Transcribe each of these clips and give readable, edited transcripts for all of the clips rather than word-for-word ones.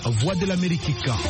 Voix de l'Amérique.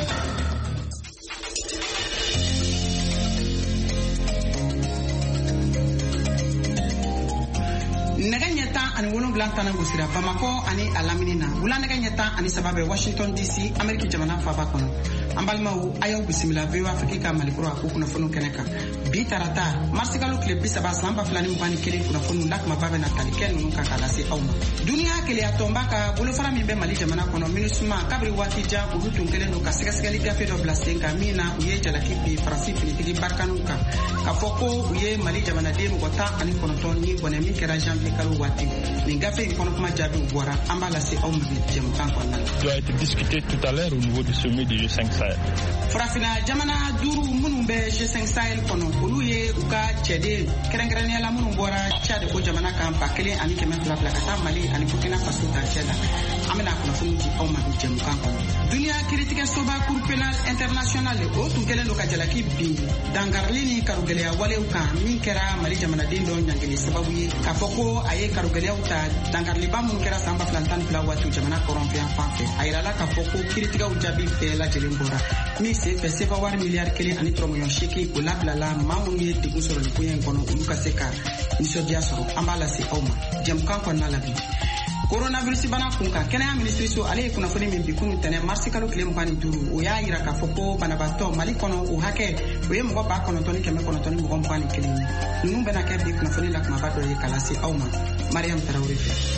Naganyata ani wolonwula tan gosira Bamako ani alaminina wula naganyata ani sababe Washington DC Amerika jamana faba kono ambalmaw ayaw bisimila vewa Afrika malikura ko kuna fonu keneka bi tarata marsikalo kle bisaba samba flani mubani kele kuna fonu lakma babe na taliken nun ka kala se awma dunia kele atomba ka bolo fara mimbe mali jamana kono minusuma kabri wati ja ulutun kele no ka segasgali gafe do blastenga mina uye jalaki bi farasi finitigi barkanuka ka foko uye mali jamana de mo gota ani kono toni bone mi kera janvier kalu wati ni gafe kono kuma jabi bora ambala se awma bi jëm kan ko nan doit être discuté tout à l'heure au niveau du sommet du G5 Sahel. Frafina jamana duru munun be G5 Sahel kono olu ye uka cede kerengrenia la munun bora Chad ko jamana kan bakele ani keme flabla kata Mali ani Burkina Faso ta cela amena kono funji o ma jëm kan kono dunia critique soba cour pénal international o tun kelen do ka jalaki bi dangarlini karugelea wale uka min kera Mali jamana dindo nyangeli sababu ye ka foko aye karugelea uta dangarli ba mun kera samba plantan fla watu jamana corrompé en fait ayira la ka foko critique u jabi fe la jelen bora mi se fe se va war milliard kele ani 3 millions sheki ko labla la mamun ye de gusoro ni kuyen kono ulu ka seka ni so dia soro ambala se oma jëm kan ko na labi coronavirus bana kunka kenya ministry so ale kuna foni min bikunu tane marsikalo klem bani duru o ya yira ka foko bana bato Mali kono o hake o ye mo ba kono toni keme kono toni mo bani kele nunu bana ke bi kuna foni la kuma ba do ye kala se awma Mariam Traoré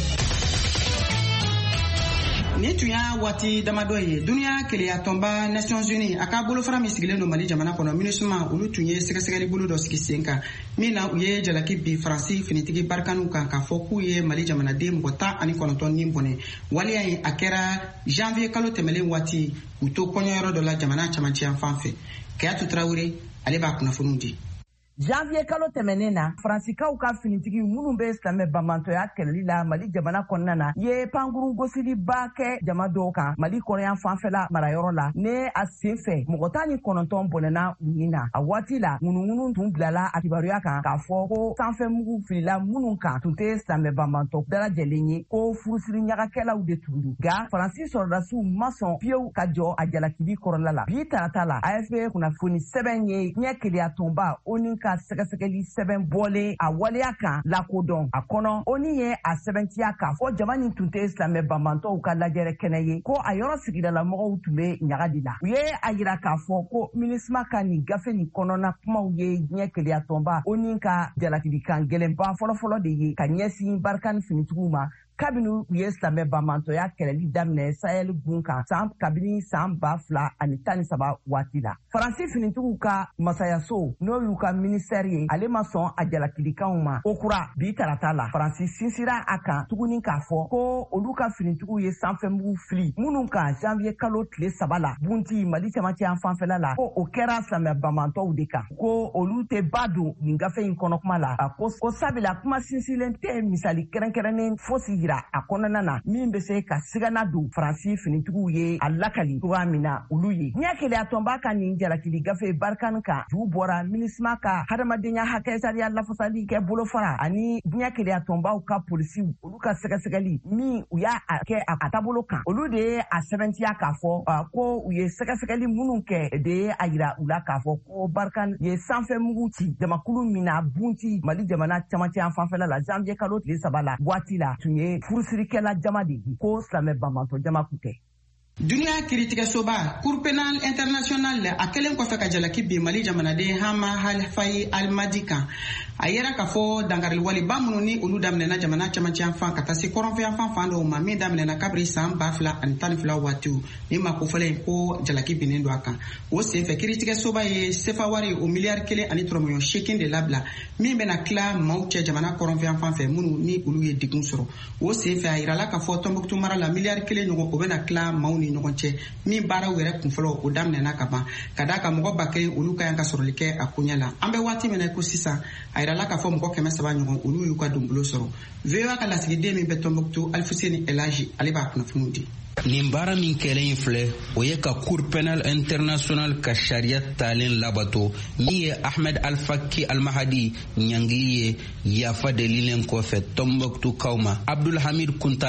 ni tuya wati damado ye dunia kele atomba Nations Unies aka bolo fara misigile no Mali jamana kono minusuma ulu tunye segasegali bolo do sikisenka mina uye jalaki bi Fransi finitigi barkanu kan ka foku ye Mali jamana de mbota ani kono ton nimbone wali ay akera janvier kalo temele wati uto konyoro do la jamana chamanchi anfanfe Kayatu Traoré ale ba kuna funundi janvier kalo tɛmɛnen Fransikaw ka finitigi minnu bɛ silamɛ bamantoya kɛlɛli la Mali jamana kɔnɔna na ye pankuru gosiliba kɛ jama dɔw kan Mali kɔrɔyan fanfɛla marayɔrɔ la ne a sen fɛ mɔgɔ 19 bɔnɛna u ni na a waati la ŋunuŋunu tun bilala a kibaruya kan k'a fɔ ko sanfɛmugu filila minnu kan tun tɛ silamɛ bamantɔ dalajɛlen ye ko furusiri ɲagakɛlaw de tun do nka Faransi sɔrɔdasiw ma sɔn fiyewu ka jɔ a jalakibi kɔrɔla la bi tarata la AFP kunnafoni sɛbɛn ye ɲɛ keleya tɔnba ONU ka sɛgɛsɛgɛli sɛbɛn bɔlen a waleya kan lakodɔn a kɔnɔ ONU ye a sɛbɛntiya k'a fɔ jama nin tun tɛ silamɛ bamantɔw ka lajɛrɛ kɛnɛ ye ko a yɔrɔ sigidalamɔgɔw tun bɛ ɲagadi la u ye a yira k'a fɔ ko minisma ka nin gafe nin kɔnɔna kumaw ye ɲɛ keleya tɔnba ONU ka jalatigikan gɛlɛnba fɔlɔfɔlɔ de ye ka ɲɛsin barikani finitigiw ma kabini u ye silamɛ bamantɔya kɛlɛli daminɛ Sahel gun kan kabini san 2013 waati la Faransi finitigiw ka masayaso n'o y'u ka ministère ye ale ma sɔn a jalakilikanw ma o kura bi tarata la Faransi sinsira a kan tuguni k'a fɔ ko olu ka finitigiw ye sanfɛmugu fili minnu kan janvier kalo tile 3 la bunti Mali camancɛ yan fanfɛla la ko o kɛra silamɛ bamantɔw de kan ko olu tɛ ba don nin gafe in kɔnɔ kuma la ko sabula kuma sinsilen tɛ misali kɛrɛnkɛrɛnnen fosi yira a kɔnɔna na min bɛ se ka sigana don Faransi finitigiw ye a lakali cogoya min na olu ye ɲɛ keleya tɔnba ka nin jalakili gafe barikani kan ju bɔra minisma ka hadamadenya hakɛ sariya lafasali kɛ bolofara ani ɲɛ keleya tɔnbaw ka polisiw olu ka sɛgɛsɛgɛli min u y'a kɛ a taabolo kan olu de ye a sɛbɛntiya k'a fɔ ko u ye sɛgɛsɛgɛli minnu kɛ de ye a yira u la k'a fɔ ko barikani ye sanfɛmugu ci jamakulu min na bunti Mali jamana camancɛ yan fanfɛla la janvier kalo tile 3 la waati la tun ye furusirikɛla jama de ye ko silamɛ bamantɔ jama kun tɛ dunia critique soba cour pénal international a kelen kɔfɛ ka jalaki bi Mali jamanaden Hama Halfayi Almadi kan a yɛrɛ ka fɔ dangarili wali ba minnu ni olu daminɛna jamana camancɛ fan ka taa se kɔrɔnfɛyan fan dɔw ma min daminɛna kabiri san 2012 waatiw ni ma ko fɔlɔ ko jalaki binnen don a kan o senfɛ critique soba ye sefa wari o miliyari 1 ani 3 millions shekin de labila min bɛna tila maaw cɛ jamana kɔrɔnfɛyan fan fɛ minnu ni olu ye degun sɔrɔ o senfɛ a yirala ka fɔ Tombouctou mara la miliyari 1 ɲɔgɔn o bɛna tila maaw ni ɲɔgɔn cɛ min baaraw yɛrɛ kunfɔlɔ o daminɛna ka ban ka da ka mɔgɔ 1000 olu ka yan ka sɔrɔli kɛ a koɲɛ la an bɛ waati min na ko sisan a yirala ka fɔ mɔgɔ 300 ɲɔgɔn olu y'u ka donbolo sɔrɔ VOA ka lasigiden min bɛ Tombouctou Alfuseni Elaji ale b'a kunnafoniw di nin baara min kɛlen filɛ o ye ka cour pénal international ka sariya talen labato min ye Ahmed Al-Faki Al-Mahadi ɲangili ye yafa delilen kɔfɛ Tombouctou kaw ma Abdul Hamid Kunta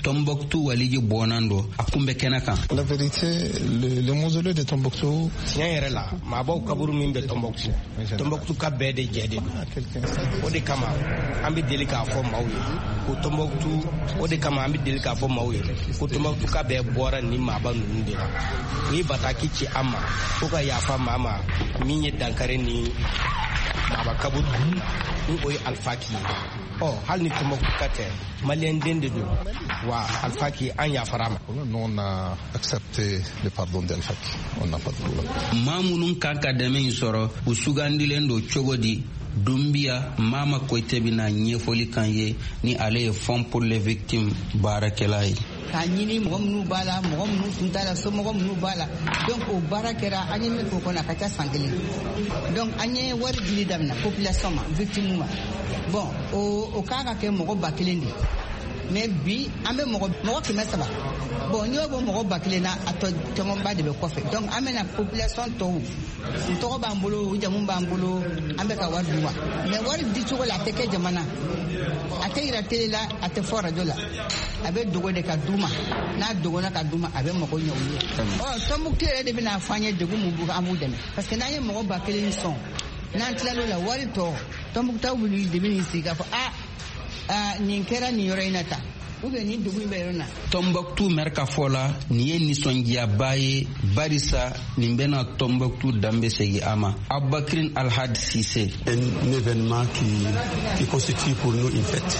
Tombouctou waliji bonando akumbe kenaka. La vérité, le mausolée de Tombouctou tiens la mabo kaburu mimbe Tombouctou ka bede jede ode kama ambi delika fo mawye ko Tombouctou ode kama ambi delika fo mawye ko Tombouctou ka be bora ni maba nunde ni bataki ci ama ko ka yafa mama minye dankare ni maba kaburu ni oy alfaki hal ni Tombouctou kate malien dende do wa alfaki an ya farama. On a accepté le pardon d'Alfaki. On n'a pas de problème. Mamunun kanka deme soro usugandilendo chogodi Dumbia Mama Koité bina nyefoli kanye ni ale fond pour les victimes barakelai. Kanyini mogomnu bala mogomnu tuntala so mogomnu bala donc o barakera anyeme ko kona kata sangeli donc anye war dili damna population ma victime ma bon o kaga ke mogo bakelendi mais bi ambe mogo keme saba bon ni obo mogo bakelena ato tomo ba de be kofe donc amena population to bambolo jamu bambolo ambe ka war duwa mais war di chugo la teke jamana ate ira tele la ate fora dola abe dogo de ka duma na dogo na ka duma abe mogo nyawu Tombouctou de bina fanye de gumu bu amu dem parce que na ye mogo bakelen son na tlalo la war to Tombouctou bulu de bini siga fa ninkera ni yoro inata ube ni dugu berona. Tombouctou merka fola ni ye nisongia baye barisa nimbena Tombouctou dambe segi ama Abakrin Alhad Cissé. Un événement qui constitue pour nous une fête.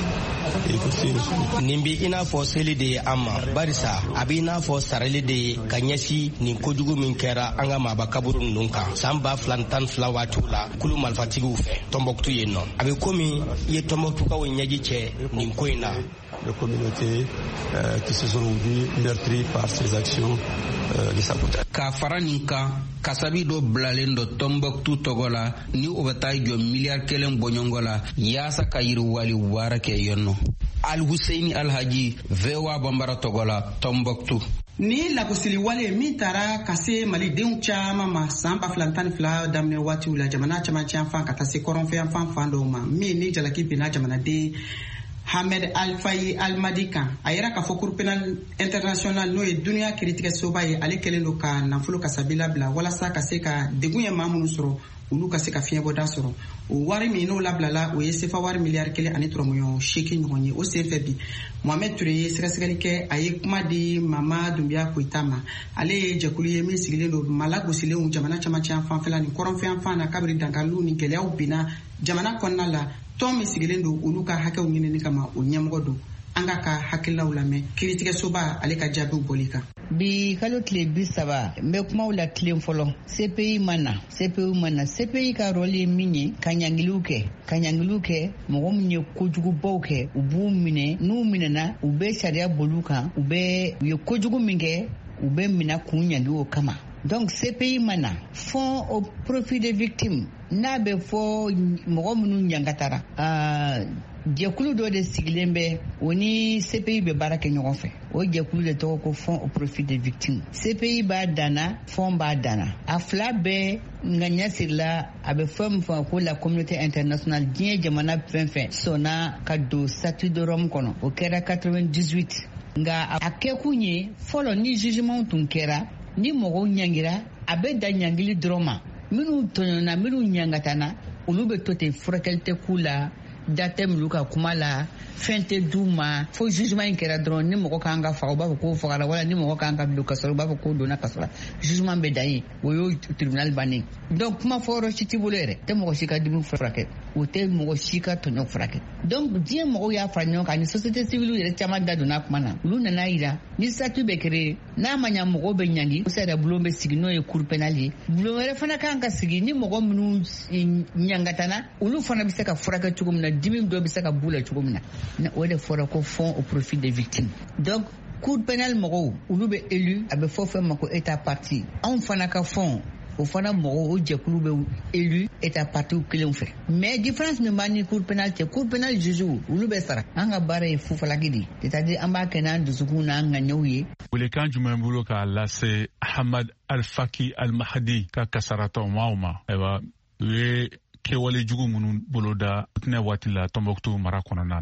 Nimbi ina fo seli de ama barisa abina fo sarali de kanyasi ni kojugu min kera anga maba kaburun nunka samba flantan flawatula kulu malfatigu fe Tombouctou yenno abe komi ye Tombouctou ka wonyaji che ni koina de communautés qui se sont vues meurtries par ces actions de sabotage. Ka faraninka kasabido blalendo Tombouctou togola ni obata jo milliard kelen bonyongola yasa kayiru wali warake yonno. Al Husseini Alhaji Vewa Bambara togola Tombouctou. Ni lagosili wale min tara ka se malidenw caman ma san 2012 daminɛ waatiw la jamana camancɛ fan ka taa se kɔrɔnfɛn fan dɔw ma min ni jalaki binna jamanaden Ahmed Alfayi Almadi kan a yɛrɛ k'a fɔ Cour pénale internationale n'o ye duniya kiiritigɛsoba ye ale kɛlen don ka nafolo kasabila bila walasa ka se ka degun ye maa minnu sɔrɔ olu ka se ka fiɲɛbɔda sɔrɔ o wari min n'o labilala o ye sefa wari miliyari 1.8 ɲɔgɔn ye o senfɛ bi Mohamed Touré ye sɛgɛsɛgɛli kɛ a ye kuma di Mama Doumbia Koita ma ale ye jɛkulu ye min sigilen don malagosilenw jamana camancɛ fanfɛla ni kɔrɔnfɛn fan na kabiri dankaliw ni gɛlɛyaw binna jamana kɔnɔna la tɔn min sigilen don olu ka hakɛw ɲinini kama o ɲɛmɔgɔ don an ka hakililaw lamɛn kiiritigɛsoba ale ka jaabiw bɔli kan. Bi kalo tile 30 n bɛ kumaw la tile fɔlɔ CPI mana CPI ka rôle ye min ye ka ɲangiliw kɛ mɔgɔ min ye kojugubaw kɛ u b'u minɛ n'u minɛna u bɛ sariya bolu kan u ye kojugu min kɛ u bɛ minɛ k'u ɲangi o kama. Donc CPI mana fond au profit des victimes n'a bɛ fɔ mɔgɔ minnu ɲangatara jɛkulu dɔ de sigilen bɛ o ni CPI bɛ baara kɛ ɲɔgɔn fɛ o jɛkulu de tɔgɔ ko fond au profit des victimes. CPI b'a danna fond b'a danna a fila bɛɛ ŋaniya sirila a bɛ fɛn min fɔ ko la communauté internationale diɲɛ jamana fɛn fɛn sɔnna ka don statut de Rome kɔnɔ o kɛra 98 nka a kɛkun ye fɔlɔ ni jugement tun kɛra ni mɔgɔw ɲangira a bɛ da ɲangili dɔrɔn ma minnu tɔɲɔna minnu ɲangatana olu bɛ to ten furakɛli tɛ k'u la date minnu ka kuma la fɛn tɛ d'u ma fo jugement in kɛra dɔrɔn ni mɔgɔ kan ka faga u b'a fɔ k'o fagara wala ni mɔgɔ kan ka don kaso u b'a fɔ k'o donna kaso la jugement bɛ dan yen o y'o tribunal bannen donc kuma fɔ yɔrɔ si t'i bolo yɛrɛ tɛ mɔgɔ si ka dimi furakɛ o tɛ mɔgɔ si ka tɔɲɔ furakɛ donc diɲɛ mɔgɔw y'a fara ɲɔgɔn kan ni société civile yɛrɛ caman da donna kuma na olu nana yira ni statut bɛ créé n'a ma ɲa mɔgɔw bɛ ɲangi o yɛrɛ bulon bɛ sigi n'o ye cour pénale ye bulon wɛrɛ fana kan ka sigi ni mɔgɔ minnu ɲangatana olu fana bɛ se ka furakɛ cogo min na dimi dɔ bɛ se ka b'u la cogo min na o de fɔra ko fond au profit des victimes donc cour pénale mɔgɔw olu bɛ élu a bɛ fɔ fɛn ma ko état parti anw fana ka fond o fana mɔgɔw o jɛkulu bɛ élu état parti kelenw fɛ mais différence min b'a ni cour pénale cɛ cour pénale jugew olu bɛ sara an ka baara ye fufalaki de c'est-à-dire an b'a kɛ n'an dusukun n'an ŋaniyaw ye. Welekan jumɛn bolo k'a lase Ahmed Alfaki Almahdi ka kasaratɔ maaw ma ayiwa u ye kɛwale jugu minnu boloda tɛnɛ waati la Tombouctou mara kɔnɔna na.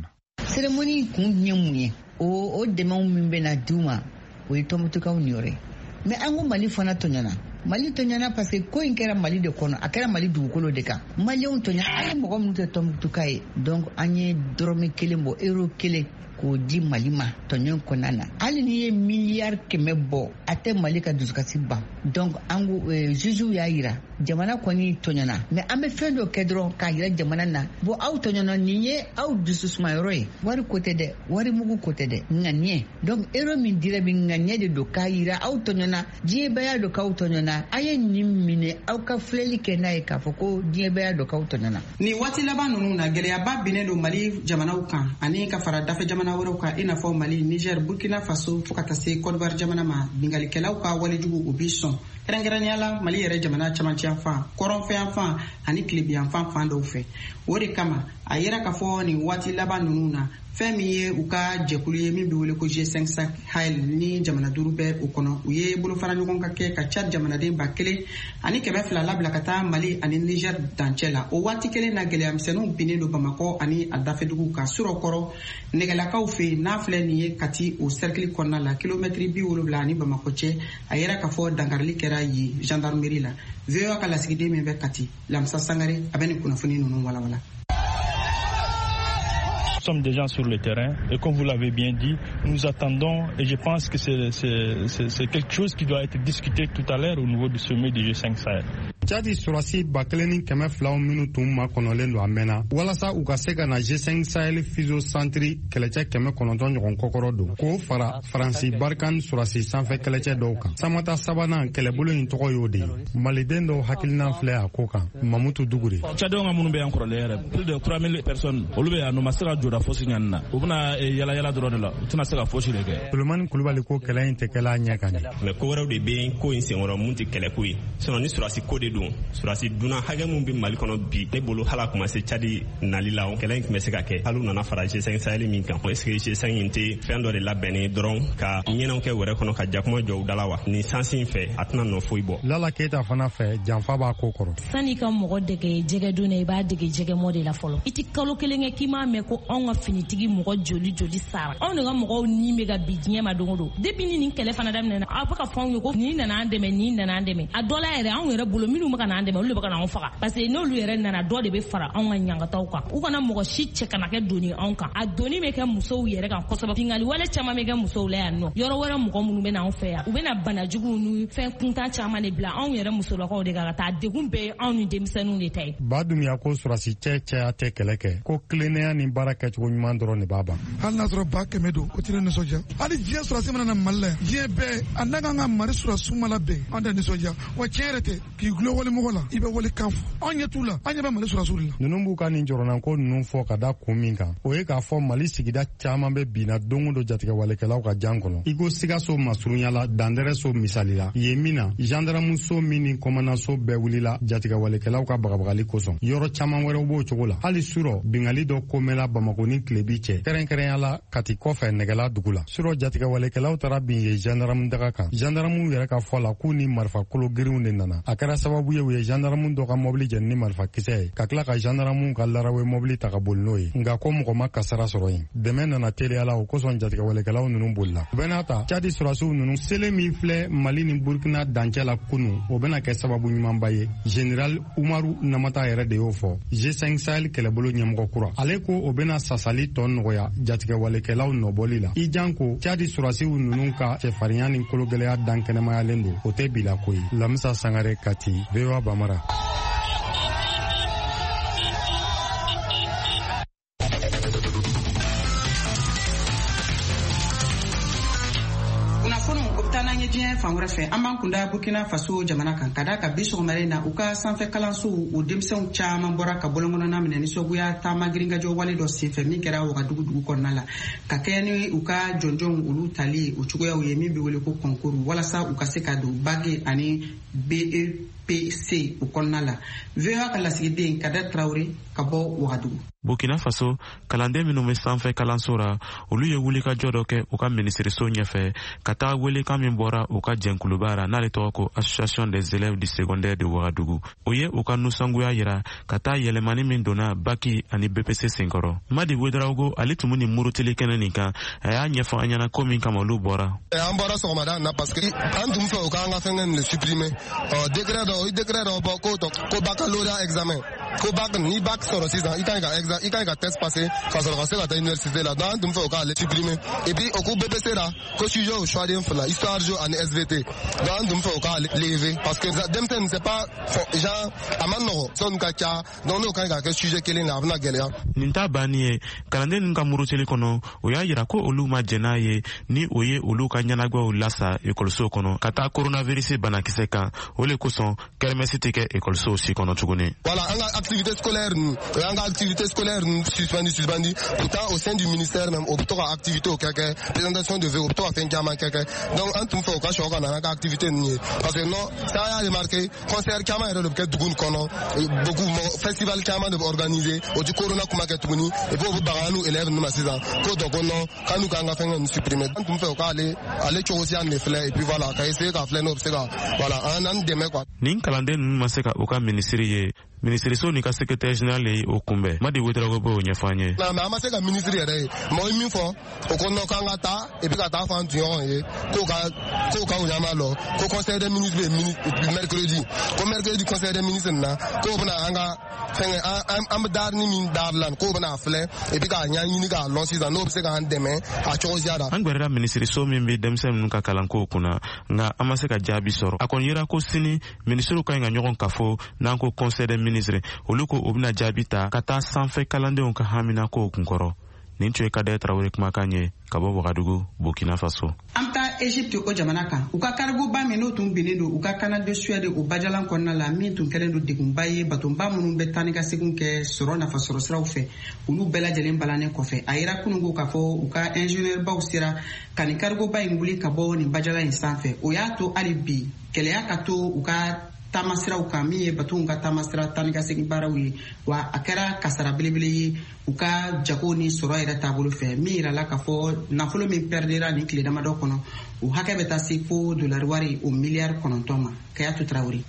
cérémonie kun ɲɛ mun ye o dɛmɛw min bɛna d'u ma o ye tɔnbutukaw niyɔrɔ mais an ko Mali fana tɔɲɔna Mali tɔɲɔna parce que ko in kɛra Mali de kɔnɔ a kɛra Mali dugukolo de kan maliyɛnw tɔɲɔ an ye mɔgɔ minnu tɛ tɔnbutuka ye donc an ye dɔrɔmɛ 1 bɔ euro 1 k'o di Mali ma tɔɲɔ kɔnɔna na hali n'i ye miliyari 100 bɔ a tɛ Mali ka dusukasi ban donc an ko juge y'a yira jamana kɔni tɔɲɔna mais an bɛ fɛn dɔ kɛ dɔrɔn k'a yira jamana na bon aw tɔɲɔna nin ye aw dususumayɔrɔ ye wari ko tɛ dɛ wari mugu ko tɛ dɛ ŋaniɲɛ donc euro min dira bi ŋaniɲɛ de don k'a yira aw tɔɲɔna diɲɛ bɛɛ y'a dɔn k'aw tɔɲɔna a ye nin minɛ aw ka filɛli kɛ n'a ye k'a fɔ ko diɲɛ bɛɛ y'a dɔn k'aw tɔɲɔna ni waati laban ninnu na gɛlɛyaba binnen don Mali jamanaw kan ani ka fara dafe jamana wɛrɛw kan i n'a fɔ Mali Niger Burkina Faso fo ka taa se Côte d'Ivoire jamana ma bingalikɛlaw ka walejugu o bi sɔn kɛrɛnkɛrɛnnenya la Mali yɛrɛ jamana camancɛ fan kɔrɔnfɛn fan ani tilebiyan fan dɔw fɛ o de kama a yera k'a fɔ nin waati laban ninnu na fɛn min ye u ka jɛkulu ye min bɛ wele ko G5 Sahel ni jamana 5 bɛ o kɔnɔ u ye bolofara ɲɔgɔn ka kɛ ka Tchad jamanaden 1,000 ani 200 labila ka taa Mali ani Niger dancɛ la o waati kelen na gɛlɛyamisɛnninw binnen don Bamakɔ ani a dafɛduguw kan surɔkɔrɔ nɛgɛlakaw fɛ n'a filɛ nin ye Kati o cercle kɔnɔna la kilomɛtiri 70 ani Bamakɔ cɛ a yera k'a fɔ dankarili kɛra yen gendarmerie la VOA ka lasigiden min bɛ Kati Lamsa Sangare a bɛ nin kunnafoni ninnu walawala. Nous sommes déjà sur le terrain et comme vous l'avez bien dit, nous attendons et je pense que c'est quelque chose qui doit être discuté tout à l'heure au niveau du sommet du G5 Sahel. Tchadi surasi 1,200 minutes ma kɔnɔlen don a mɛnna walasa u ka se ka na G5 Sahel Fizo Centre kɛlɛcɛ 900 ɲɔgɔn kɔkɔrɔ don k'o fara Faransi Barkan surasi sanfɛ kɛlɛcɛ dɔw kan samata sabanan kɛlɛbolo in tɔgɔ y'o de ye maliden dɔw hakilina filɛ a ko kan Mamutu Dugure Tchadien ka minnu bɛ yan kɔrɔlen yɛrɛ plus de 3000 personnes olu bɛ yan nɔ ma se ka jɔda fosi ɲani na u bɛna yala dɔrɔn de la u tɛna se ka fosi de kɛ Sulemani Kulubali ko kɛlɛ in tɛ kɛla ɲɛ kan mais ko wɛrɛw de bɛ ko in senkɔrɔ mun tɛ kɛlɛ ko ye sinon ni surasi ko de don surasi dunan hakɛ mun bɛ Mali kɔnɔ bi ne bolo hala kuma se Tchadi nali la kɛlɛ in tun bɛ se ka kɛ hali nana fara G5 Sahel min kan est-ce que G5 in tɛ fɛn dɔ de labɛnnen dɔrɔn ka ɲɛnɛw kɛ wɛrɛ kɔnɔ ka jakuma jɔ u dala wa ni sansi in fɛ a tɛna nɔ foyi bɔ Lala Keita fana fɛ janfa b'a ko kɔrɔ sani ka mɔgɔ dege jɛgɛ dun na i b'a dege jɛgɛ mɔ de la fɔlɔ i tɛ kalo kelen kɛ k'i m'a mɛn ko anw ka finitigi mɔgɔ joli sara anw de ka mɔgɔw ni bɛ ka bi diɲɛ ma don o don depuis ni nin kɛlɛ fana daminɛna aw bɛ ka fɔ anw ye ko nin nana an dɛmɛ a dɔ la yɛrɛ anw yɛrɛ bolo minnu bɛ ka n'an dɛmɛ olu de bɛ ka n'anw faga parce que n'olu yɛrɛ nana dɔ de bɛ fara anw ka ɲangataw kan u kana mɔgɔ si cɛ kana kɛ doni anw kan a doni bɛ kɛ musow yɛrɛ kan kosɛbɛ bingali wale caman bɛ kɛ musow la yan nɔ yɔrɔ wɛrɛ mɔgɔ minnu bɛ n'anw fɛ yan u bɛna banajuguw ni fɛn kuntan caman de bila anw yɛrɛ musolakaw de kan ka taa degun bɛɛ ye anw ni denmisɛnninw de ta ye Badumiya ko surasi cɛya tɛ kɛlɛ kɛ ko tilennenya ni baara kɛcogo ɲuman dɔrɔn de b'a ban hali n'a sɔrɔ 100 don o tɛ ne nisɔndiya hali diɲɛ surasi mana na Mali la yan diɲɛ bɛɛ a n'a kan ka Mali surasiw ma labɛn an tɛ nisɔndiya wa tiɲɛ yɛrɛ tɛ k'i gulon walimɔgɔ la i bɛ wale kan fɔ anw ɲɛ t'u la an ɲɛ bɛ Mali surasiw de la ninnu b'u ka nin jɔrɔnako ninnu fɔ ka da kun min kan o ye k'a fɔ Mali sigida caman bɛ binna don o don jatigɛwalekɛlaw ka jan kɔnɔ i ko Sikaso masurunya la Dandɛrɛso misali la yen min na gendarmeso min ni kɔmanaso bɛɛ wulila jatigɛwalekɛlaw ka bagabagali kosɔn yɔrɔ caman wɛrɛw b'o cogo la hali surɔ bingali dɔ komɛla Bamako ni Tilebi cɛ kɛrɛnkɛrɛnya la Kati kɔfɛ nɛgɛla dugu la surɔ jatigɛwalekɛlaw taara bin ye gendarme daga kan gendarmew yɛrɛ ka fɔ la k'u ni marifa kolo girinw de nana a kɛra sababu ye u ye gendarme dɔ ka mɔbili jɛni ni marifa kisɛ ye ka tila ka gendarmew ka larawe mɔbili ta ka boli n'o ye nka ko mɔgɔ ma kasara sɔrɔ yen dɛmɛ nana teliya la o kosɔn jatigɛwalekɛlaw ninnu bolila u bɛna ta Tchadi surasiw ninnu sele min filɛ Mali ni Burkina dancɛ la kunu o bɛna kɛ sababu ɲumanba ye Général Umaru Namata yɛrɛ de y'o fɔ G5 Sahel kɛlɛbolo ɲɛmɔgɔ kura ale ko o bɛna sasali tɔ nɔgɔya jatigɛwalekɛlaw nɔbɔli la i jan ko Tchadi surasiw ninnu ka cɛfarinya ni kologɛlɛya dan kɛnɛmayalen don o tɛ bila ko ye Lamisa Sangare Kati VOA Bamara diɲɛ fan wɛrɛ fɛ an b'an kunda Burkina Faso jamana kan ka da ka bi sɔgɔmada in na u ka sanfɛ kalansow o denmisɛnw caman bɔra ka bɔlɔnkɔnɔna minɛ nisɔngoya taama girinkajɔ wale dɔ senfɛ min kɛra Wagadugu kɔnɔna la ka kɛɲɛ ni u ka jɔnjɔnw olu tali o cogoyaw ye min bɛ wele ko kɔnkuru walasa u ka se ka don bage ani BEP BPC o kɔnɔna la VOA ka lasigiden Kader Traoré ka bɔ Wagadugu. Burkina Faso kalanden minnu bɛ sanfɛ kalanso la olu ye wulikajɔ dɔ kɛ u ka minisiriso ɲɛfɛ ka taa welekan min bɔra u ka jɛnkuluba la n'ale tɔgɔ ko Association des élèves du secondaire de Ouagadougou. O ye u ka nusangoya yira ka taa yɛlɛmani min donna Baki ani BPC senkɔrɔ. Madi Ouedraogo ale tun bɛ nin murutili kɛnɛ nin kan a y'a ɲɛfɔ an ɲɛna ko min kama olu bɔra. An bɔra sɔgɔmada na parce que an tun fɛ u k'an ka fɛngɛ le supprimer décret dɔ bɔ ko baccalauréat examen ko bac ni bac sɔrɔ sisan i kan ka test passer ka sɔrɔ ka se ka taa université la donc an tun fɛ u k'ale supprimer et puis o ko BPC la ko sujet o choix den fila histoire géo ani SVT donc an tun fɛ u k'ale lever parce que denmisɛnnin c'est pas genre a ma nɔgɔ sɔnni ka ca donc n'o kan ka kɛ sujet kelen na a bɛna gɛlɛya. Nin t'a bannen ye kalanden ninnu ka murutili kɔnɔ o y'a yira ko olu ma jɛn n'a ye ni o ye olu ka ɲɛnagwaw lasa ekɔliso kɔnɔ ka taa coronavirus banakisɛ kan o le kosɔn kɛrɛmɛsi tɛ kɛ ekɔliso si kɔnɔ tuguni. Voilà an ka activité scolaire nous suspendu pourtant au sein du ministère même au to ka activité o kɛkɛ présentation de vœux o to ka fɛn caman kɛkɛ donc an tun fɛ o ka sɔrɔ ka na an ka activité ninnu ye parce que non ça y'a remarqué concert caman yɛrɛ de bɛ kɛ dugu in kɔnɔ beaucoup festival caman de bɛ organiser o ti corona kuma kɛ tuguni et puis o bɛ baga n'u élèves ninnu ma sisan ko dɔ ko non k'an n'u k'an ka fɛngɛ ninnu supprimer an tun fɛ o k'ale cogo si an de filɛ et puis voilà ka essayer ka filɛ n'o bɛ se ka voilà an dɛmɛ quoi. Nin kalanden ninnu ma se ka u ka minisiri ye minisiriso ni ka secrétaire général ye o kunbɛn Madi Ouedraogo b'o ɲɛfɔ an ye. mais an ma se ka ministre yɛrɛ ye mɔgɔ ye min fɔ o ko non k'an ka taa et puis ka taa fɔ an tunɲɔgɔn ye k'o ka u ɲama lɔ ko conseil des ministres bɛ mercredi conseil des ministres na k'o bɛna an ka fɛngɛ an bɛ dari ni min dari la k'o bɛna filɛ et puis k'a ɲɛɲini k'a lɔn sisan n'o bɛ se k'an dɛmɛ a cogo siya la. An gwɛrɛla minisiriso min bɛ denmisɛn ninnu ka kalankow kunna nka an ma se ka jaabi sɔrɔ a kɔni yera ko sini minisiriw ka ɲi ka ɲɔgɔn kafo n'an ko conseil des ministres olu ko o bɛna jaabi ta ka taa sanfɛ kalandenw ka hamina kow kunkɔrɔ. Nin tun ye Kader Traoré kumakan ye ka bɔ Wagadugu Burkina Faso. An taa Egypte o jamana kan u ka karigoba min n'o tun binnen don u ka canal de Suède o bajalan kɔnɔna la min tun kɛlen don degunba ye batonba minnu bɛ taa ni ka segin kɛ sɔrɔ nafasɔrɔ siraw fɛ olu bɛɛ lajɛlen balannen kɔfɛ a yira kununko k'a fɔ u ka ingénieur baw sera ka nin karigoba in wuli ka bɔ nin bajalan in sanfɛ o y'a to hali bi kɛlɛya ka to u ka tamasiraw kan min ye batonw ka tamasira taa ni ka segin baaraw ye wa a kɛra kasara belebele ye u ka jago ni sɔrɔ yɛrɛ taabolo fɛ min yirala k'a fɔ nafolo min perdera nin tile damadɔ kɔnɔ o hakɛ bɛ taa se fo dolari wari o miliyari 9 ma Kayatu Traoré.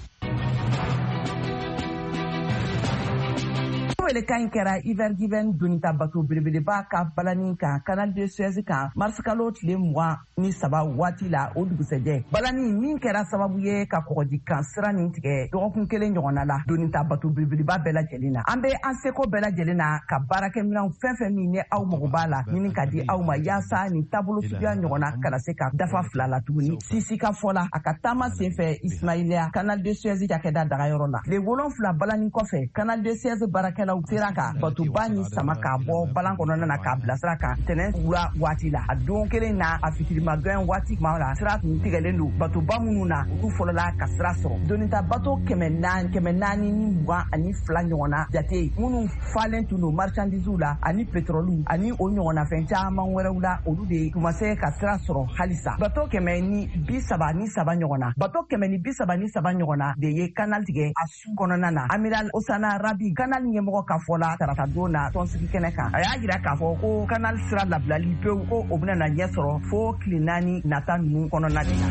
Welekan kɛra hiver given donita bato belebeleba ka balani kan canal de Suez kan marsikalo tile 23 waati la o dugusɛjɛ balani min kɛra sababu ye ka kɔgɔji kan sira nin tigɛ dɔgɔkun kelen ɲɔgɔnna la donita bato belebeleba bɛɛ lajɛlen na an bɛ an seko bɛɛ lajɛlen na ka baarakɛminɛw fɛn fɛn min ne aw mago b'a la ɲini ka di aw ma yaasa nin taabolo suguya ɲɔgɔnna kana se ka dafa fila la tuguni sisi ka fɔ la a ka taama senfɛ Ismaïlia canal de Suez cakɛda dagayɔrɔ la tile 7 balani kɔfɛ canal de Suez baarakɛlaw sera ka batoba ni sama k'a bɔ balan kɔnɔna na k'a bilasira ka tɛnɛn wura waati la a don kelen na a fitirimagɛn waati kuma la sira tun tigɛlen don batoba minnu na olu fɔlɔla ka sira sɔrɔ donita bato 400 ni 22 ɲɔgɔnna jate minnu falen tun don marchandises la ani pétrole ani o ɲɔgɔnna fɛn caman wɛrɛw la olu de tuma se ka sira sɔrɔ halisa bato 133 ɲɔgɔnna bato 133 ɲɔgɔnna de ye canal tigɛ a su kɔnɔna na amiral Osana Rabi canal ɲɛmɔgɔ ka fɔ la tarata don na tɔnsigi kɛnɛ kan a y'a jira k'a fɔ ko canal sira labilali pewu ko o bɛna na ɲɛ sɔrɔ fo tile 4 nata ninnu kɔnɔna de la.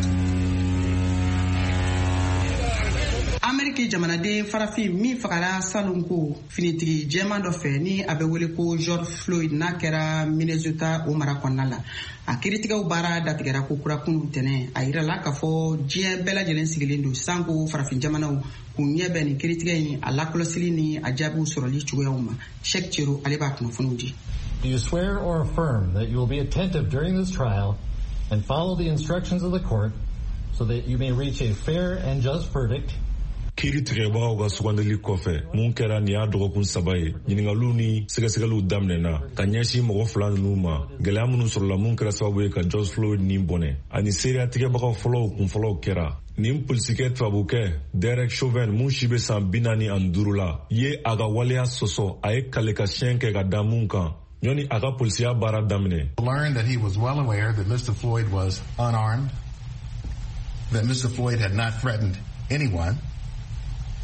Ameriki jamanaden farafin min fagara salon ko finitigi jɛman dɔ fɛ ni a bɛ wele ko George Floyd n'a kɛra Minnesota o mara kɔnɔna la a kiiritigɛw baara datigɛra ko kura kunu tɛnɛ a yirala k'a fɔ diɲɛ bɛɛ lajɛlen sigilen don sanko farafin jamanaw k'u ɲɛ bɛn nin kiiritigɛ in a lakɔlɔsili ni a jaabiw sɔrɔli cogoyaw ma Sheikh Chero ale b'a kunnafoniw di. Do you swear or affirm that you will be attentive during this trial and follow the instructions of the court so that you may reach a fair and just verdict? Kiiri tigɛbagaw ka sugandili kɔfɛ mun kɛra nin y'a dɔgɔkun 3 ye ɲiningaliw ni sɛgɛsɛgɛliw daminɛna ka ɲɛsin mɔgɔ 2 ninnu ma gɛlɛya minnu sɔrɔla mun kɛra sababu ye ka George Floyd ni bɔnɛ ani seereya tigɛbagaw fɔlɔw kunfɔlɔw kɛra nin polisikɛ tubabukɛ Derek Chauvin mun si bɛ san 45 la ye a ka waleya sɔsɔ a ye kale ka siɲɛ kɛ ka da mun kan ɲɔni a ka polisiya baara daminɛ. Learned that he was well aware that Mr. Floyd was unarmed, that Mr. Floyd had not threatened anyone,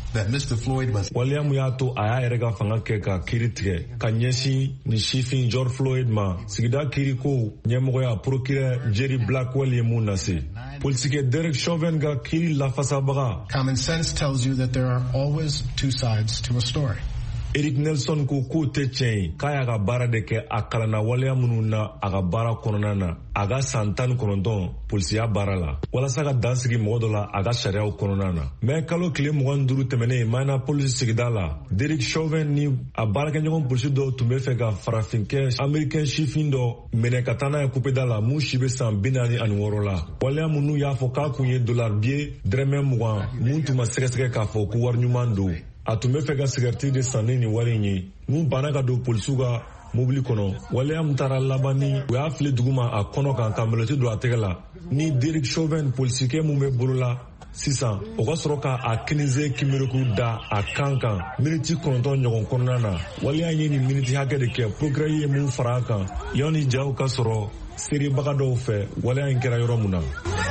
that Mr. Floyd was. Waliamu yato aya erega fanga ke ka kiri tige ka ɲɛsin ni sifin George Floyd ma sigida kiri ko ɲɛmɔgɔya procureur Jerry Blackwell ye mun nase. Politique Derek Chauvin ga kiri lafasabaga. Common sense tells you that there are always two sides to a story. Eric Nelson ko te tiɲɛ k'a y'a ka baara de kɛ a kalanna waleya minnu na a ka baara kɔnɔna na a ka san 19 polisiya baara la walasa ka dan sigi mɔgɔ dɔ la a ka sariyaw kɔnɔna na. Mais kalo tile 25 tɛmɛnen Minneapolis sigida la Derek Chauvin ni a baarakɛɲɔgɔn polisi dɔw tun bɛ fɛ ka farafinkɛ Amerikɛn sifin dɔ minɛ ka taa n'a ye kupeda la mun si bɛ san 46 la. Waleya minnu y'a fɔ k'a kun ye $20 dɛrɛmɛ 20 mun tun ma sɛgɛsɛgɛ k'a fɔ ko wari ɲuman don. A tun bɛ fɛ ka sigariti de sanni ni wari in ye mun banna ka don polisiw ka mobili kɔnɔ. Waleya min taara laban ni u y'a fili dugu ma a kɔnɔ kan ka mɛlɛti don a tɛgɛ la ni Derek Chauvin polisikɛ mun bɛ bolo la sisan o ka sɔrɔ ka a kinize kimireku da a kan miniti 9 ɲɔgɔn kɔnɔna na. Waleya ye ni miniti hakɛ de kɛ procureur ye mun fara a kan yanni jaw ka sɔrɔ seerebaga dɔw fɛ waleya in kɛra yɔrɔ mun na.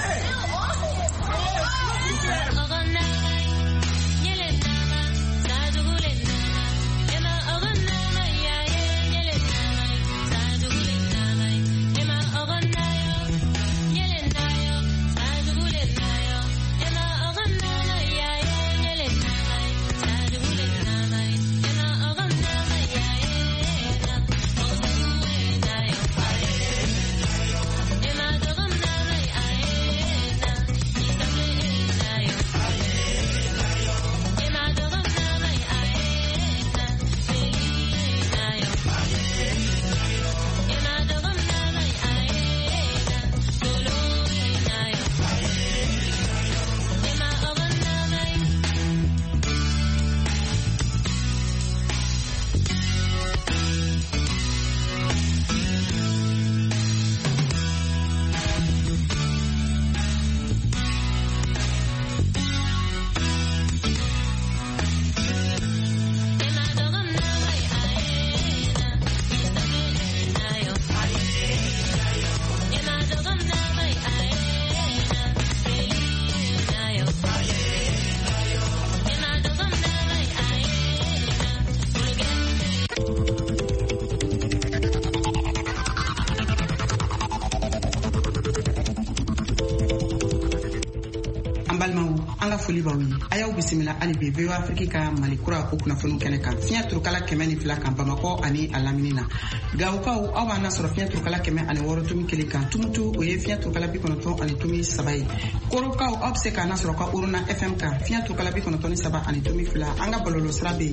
foli b'aw ye a y'aw bisimila hali bi VOA Afrique ka Mali kura o kunnafoni kɛnɛ kan fiɲɛ turukala 102 kan Bamakɔ ani a lamini na Gawukaw aw b'an lasɔrɔ fiɲɛ turukala 106.1 kan Tumutu o ye fiɲɛ turukala 93 ye Korokaw aw bɛ se k'an lasɔrɔ ka Uruna FM kan fiɲɛ turukala 93 an ka bɔlɔlɔ sira bɛ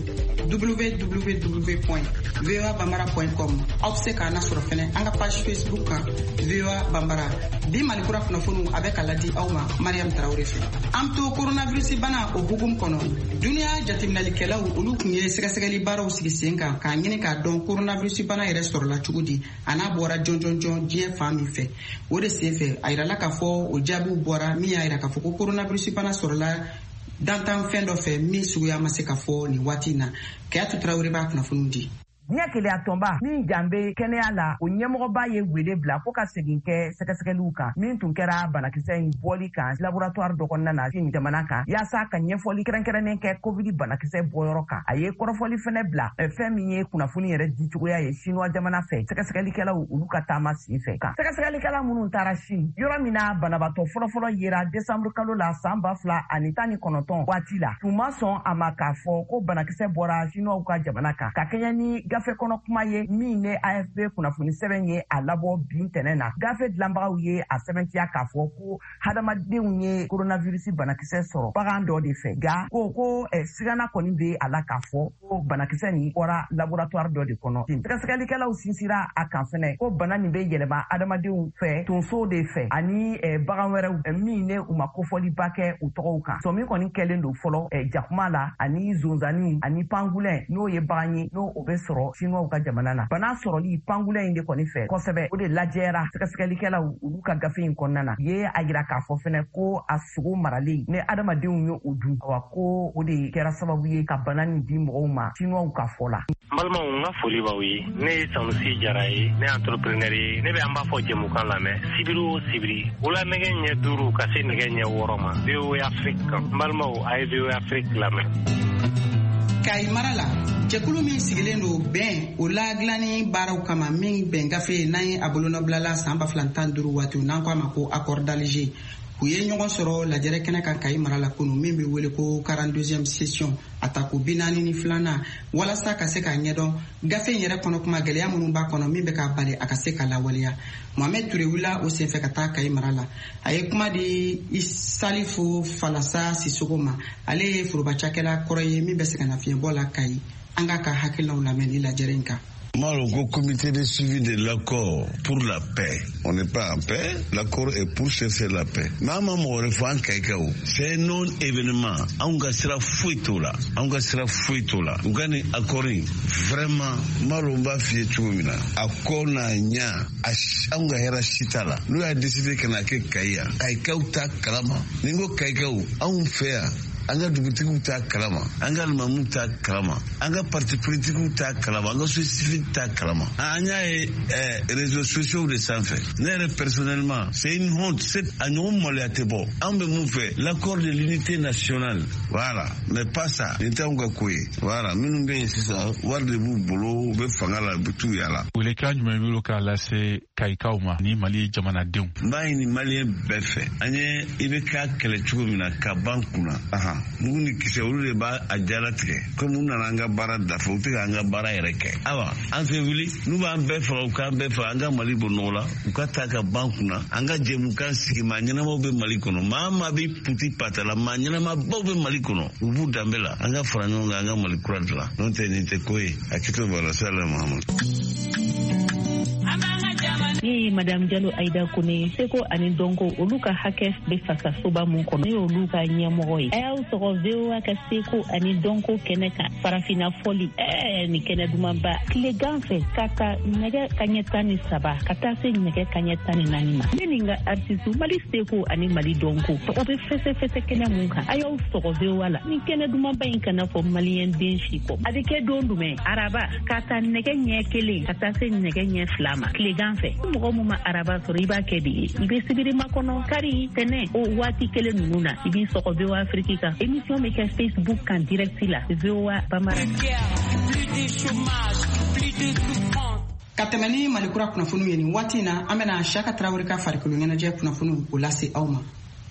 www.voabambara.com aw bɛ se k'an lasɔrɔ fɛnɛ an ka page Facebook kan VOA Bambara bi Mali kura kunnafoniw a bɛ ka ladi aw ma Mariam Traoré fɛ an to coronavirus bana o hukum kɔnɔ duniya jateminalikɛlaw olu kun ye sɛgɛsɛgɛli baaraw sigi sen kan k'a ɲini k'a dɔn coronavirus bana yɛrɛ sɔrɔla cogo di a n'a bɔra jɔn diɲɛ fan min fɛ o de sen fɛ a yirala k'a fɔ o jaabiw bɔra min y'a yira k'a fɔ ko coronavirus bana sɔrɔla dantan fɛn dɔ fɛ min suguya ma se ka fɔ nin waati in na Kayatu Traoré b'a kunnafoniw di Nya Kelea Tomba min jambe kɛnɛya la o ɲɛmɔgɔba ye wele bila ko ka segin kɛ sɛgɛsɛgɛliw kan min tun kɛra banakisɛ in bɔli kan laboratoire dɔ kɔnɔna na jamana kan yaasa ka ɲɛfɔli kɛrɛnkɛrɛnnen kɛ covid banakisɛ bɔyɔrɔ kan a ye kɔrɔfɔli fɛnɛ bila fɛn min ye kunnafoni yɛrɛ di cogoya ye Chinois jamana fɛ sɛgɛsɛgɛlikɛlaw olu ka taama sen fɛ kan sɛgɛsɛgɛlikɛla minnu taara Chine yɔrɔ min na banabatɔ fɔlɔfɔlɔ yera décembre kalo la san 2019 waati la tun ma sɔn a ma k'a fɔ ko banakisɛ bɔra Chinois ka jamana kan ka kɛɲɛ ni gafe kɔnɔ kuma ye min ne AFP kunnafoni sɛbɛn ye a labɔ bin tɛnɛ na gafe dilanbagaw ye a sɛbɛntiya k'a fɔ ko hadamadenw ye coronavirus banakisɛ sɔrɔ bagan dɔ de fɛ ga ko sigana kɔni bɛ a la k'a fɔ ko banakisɛ nin bɔra laboratoire dɔ de kɔnɔ sɛgɛsɛgɛlikɛlaw sinsira a kan fɛnɛ ko bana nin bɛ yɛlɛma adamadenw fɛ tonso de fɛ ani bagan wɛrɛw min ne u ma kofɔliba kɛ u tɔgɔw kan sɔmi kɔni kɛlen don fɔlɔ jakuma la ani zonzaniw ani pangolin n'o ye bagan ye n'o o bɛ sɔrɔ Chinois ka jamana na bana sɔrɔli pangolin in de kɔni fɛ kosɛbɛ o de lajɛra sɛgɛsɛgɛlikɛlaw olu ka gafe in kɔnɔna na ye a yira k'a fɔ fɛnɛ ko a sogo marali ne adamadenw ye o dun wa ko o de kɛra sababu ye ka bana nin di mɔgɔw ma Chinois ka fɔ la balma nga foli bawi ne sanusi jarai ne entrepreneur ne be amba fo jemu kan la me sibiru sibiri wala nege nya duru ka se nege nya woroma be Afrika balma ay be Afrika la me Kay marala jɛkulu min sigilen do bɛn o la dilani baaraw kama min bɛn gafe n'an ye a bolonɔbilala san 2015 waati n'an ko a ma ko accord d'Alger u ye ɲɔgɔn sɔrɔ lajɛrɛ kɛnɛ kan Kayi mara la kunu min bɛ wele ko 42e session a ta ko 42 walasa ka se k'a ɲɛdɔn gafe in yɛrɛ kɔnɔ kuma gɛlɛya minnu b'a kɔnɔ min bɛ k'a bali a ka se ka lawaleya Mohamed Touré wula o senfɛ ka taa Kayi mara la a ye kuma di Salifu Falasa Sisoko ma ale ye forobacakɛla kɔrɔ ye min bɛ se ka na fiɲɛbɔ la Kayi an ka hakilinaw lamɛn ni lajɛrɛ in kan. Au comité de suivi de l'accord pour la paix. On n'est pas en paix, l'accord est pour chercher la paix. Maman Morefan Kaikao, c'est un non-événement. On sera fouettola. On sera fouettola. On gagne accord. Vraiment, Maromba Fietchumina. Accord na nya. On hera chitala. Nous a décidé qu'on a que Kaya. Kaikao ta kalama. Ningo Kaikao. On fait. Anga dugutigiw ta kalama, anga limamu ta kalama, anga parti politique ta kalama, anga société ta kalama. Anya réseaux sociaux de sanfɛ. Ne yɛrɛ personnellement, c'est une honte. C'est un homme maloyate bon. An bɛ mun fɛ l'accord de l'unité nationale. Voilà, mais pas ça. Nin tɛ anw ka ko ye. Voilà, minnu bɛ yen sisan wari de b'u bolo, u bɛ fanga la, u bɛ t'u yala. Welekan jumɛn bolo k'a lase Kayikaw ma ni Mali jamanadenw? N b'a ɲini Maliyɛn bɛɛ fɛ. An ye i bɛ k'a kɛlɛ cogo min na ka ban kunna. Mugu ni kisɛ olu de b'a jala tigɛ comme u nana an ka baara dafa u tɛ ka an ka baara yɛrɛ kɛ awa an fɛ wuli n'u b'an bɛɛ faga u k'an bɛɛ faga an ka Mali bɔ nɔgɔ la u ka taa ka ban kunna an ka jɛmukan sigi maa ɲɛnamaw bɛ Mali kɔnɔ maa maa bɛ puti pata la maa ɲɛnamabaw bɛ Mali kɔnɔ u b'u danbe la an ka fara ɲɔgɔn kan an ka Mali kura dilan n'o tɛ nin tɛ ko ye a kito bala sala Mahamadu. Ni Madame Diallo Aïda Kone seko ani donko olu ka hakɛ bɛ fasa soba mun kɔnɔ ne olu ka ɲɛmɔgɔ ye a y'aw sɔrɔ VOA ka seko ani donko kɛnɛ kan farafina fɔli ni kɛnɛ dumanba tile gan fɛ ka ta nɛgɛ kaɲɛ 13 ka taa se nɛgɛ kaɲɛ 14 ma ne ni n ka artiste Mali seko ani Mali donko o bɛ fɛsɛfɛsɛ kɛnɛ mun kan a y'aw sɔrɔ VOA la ni kɛnɛ dumanba in kana fɔ maliyɛn den si kɔ a bɛ kɛ don jumɛn araba ka ta nɛgɛ ɲɛ 1 ka taa se nɛgɛ ɲɛ 2 ma tile gan fɛ mɔgɔ mun ma araba sɔrɔ i b'a kɛ de ye i bɛ sibiri makɔnɔ kari tɛnɛ o waati kelen ninnu na i b'i sɔgɔ VOA Afrique kan émission bɛ kɛ Facebook kan direct la VOA Bambara ka tɛmɛ ni Malikura kunnafoniw ye nin waati in na an bɛna Saka Tarawele ka farikolo ɲɛnajɛ kunnafoniw o lase aw ma.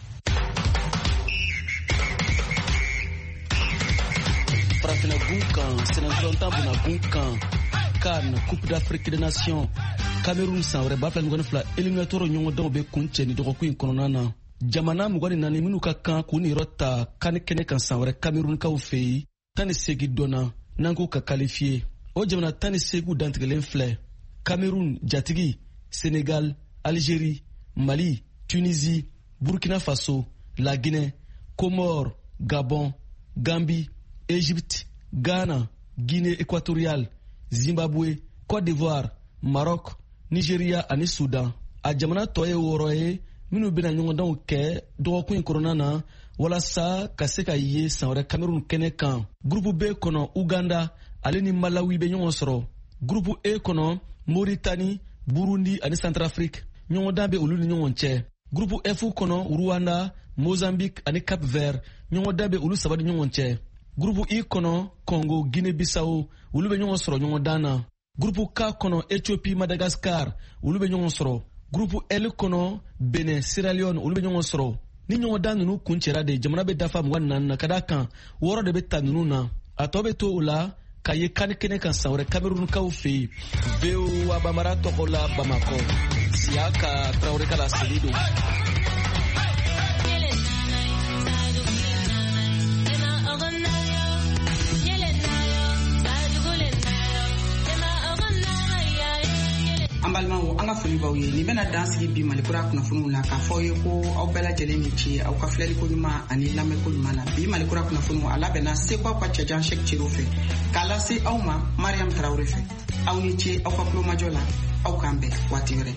Farafina gunkan Sénégal buna gunkan CAN Coupe d'Afrique des Nations Cameroun san wɛrɛ 2024 éliminatoire ɲɔgɔn dɔw bɛ kun cɛ ni dɔgɔkun in kɔnɔna na jamana 24 minnu ka kan k'u niyɔrɔ ta CAN kɛnɛ kan san wɛrɛ Cameroun kaw fɛ yen 18 dɔnna n'an k'u ka qualifier o jamana 18 dantigɛlen filɛ Cameroun jatigi Sénégal Algérie Mali Tunisie Burkina Faso La Guinée Comores Gabon Gambie Égypte Ghana Guinée équatoriale Zimbabwe Côte d'Ivoire Maroc Nigeria ani Sudan a jamana tɔ ye 6 ye minnu bɛna ɲɔgɔndanw kɛ dɔgɔkun in kɔnɔna na walasa ka se ka ye san wɛrɛ Cameroun kɛnɛ kan groupe B kɔnɔ Uganda ale ni Malawi bɛ ɲɔgɔn sɔrɔ groupe E kɔnɔ Mauritanie Burundi ani Centrafrique ɲɔgɔndan bɛ olu ni ɲɔgɔn cɛ groupe F kɔnɔ Rwanda Mozambique ani Cap Vert ɲɔgɔndan bɛ olu 3 ni ɲɔgɔn cɛ groupe I kɔnɔ Congo Guinée Bissau olu bɛ ɲɔgɔn sɔrɔ ɲɔgɔndan na groupe K kɔnɔ Éthiopie Madagascar olu bɛ ɲɔgɔn sɔrɔ groupe L kɔnɔ Benin Sierra Leone olu bɛ ɲɔgɔn sɔrɔ ni ɲɔgɔndan ninnu kun cɛra de jamana bɛ dafa 24 na ka da kan 6 de bɛ ta ninnu na a tɔ bɛ to o la ka ye CAN kɛnɛ kan san wɛrɛ Cameroun kaw fɛ yen VOA Bambara tɔgɔ la Bamakɔ Siyaka Traoré ka laseli don. An balimaw an ka foli b'aw ye nin bɛna dan sigi bi Malikura kunnafoniw la k'a fɔ aw ye ko aw bɛɛ lajɛlen ni ci aw ka filɛliko ɲuman ani lamɛnko ɲuman na bi Malikura kunnafoniw a labɛnna Seko aw ka cɛjan Sɛki Cero fɛ k'a lase aw ma Mariam Tarawele fɛ aw ni ce aw ka kulomajɔ la aw k'an bɛn waati wɛrɛ.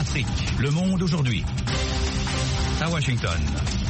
Afrique, le monde aujourd'hui. À Washington.